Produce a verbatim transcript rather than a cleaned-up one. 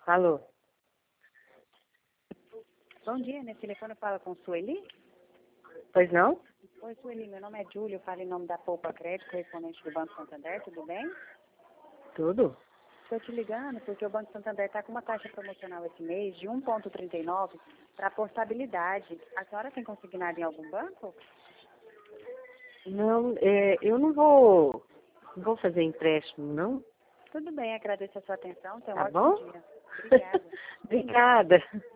Alô? Bom dia, nesse telefone fala com Sueli? Pois não? Oi, Sueli, meu nome é Júlia, eu falo em nome da Poupa Crédito, correspondente do Banco Santander, tudo bem? Tudo? Estou te ligando porque o Banco Santander está com uma taxa promocional esse mês de um vírgula trinta e nove para portabilidade. A senhora tem consignado em algum banco? Não, é, eu não vou, não vou fazer empréstimo, não. Tudo bem, agradeço a sua atenção, tenha um Tá ótimo bom? dia. Obrigada. Obrigada.